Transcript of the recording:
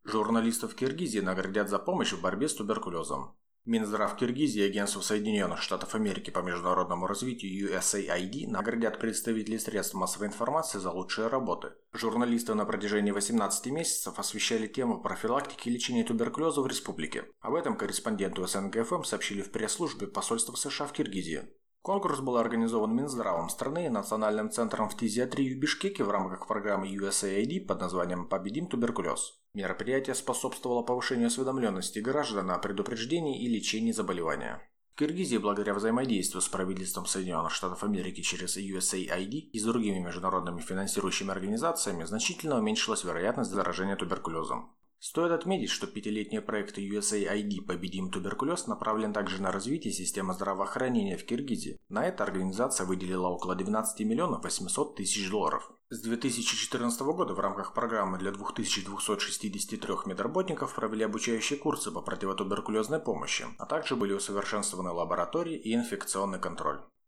Журналистов Киргизии наградят за помощь в борьбе с туберкулезом. Минздрав Киргизии и Агентство Соединенных Штатов Америки по международному развитию USAID наградят представителей средств массовой информации за лучшие работы. Журналисты на протяжении 18 месяцев освещали тему профилактики и лечения туберкулеза в республике. Об этом корреспонденту СНГ-ФМ сообщили в пресс-службе посольства США в Киргизии. Конкурс был организован Минздравом страны и Национальным центром фтизиатрии в Бишкеке в рамках программы USAID под названием «Победим туберкулез». Мероприятие способствовало повышению осведомленности граждан о предупреждении и лечении заболевания. В Киргизии, благодаря взаимодействию с правительством Соединенных Штатов Америки через USAID и с другими международными финансирующими организациями, значительно уменьшилась вероятность заражения туберкулезом. Стоит отметить, что пятилетний проект USAID «Победим туберкулез» направлен также на развитие системы здравоохранения в Киргизии. На это организация выделила около 12 миллионов 800 тысяч долларов. С 2014 года в рамках программы для 2263 медработников провели обучающие курсы по противотуберкулезной помощи, а также были усовершенствованы лаборатории и инфекционный контроль.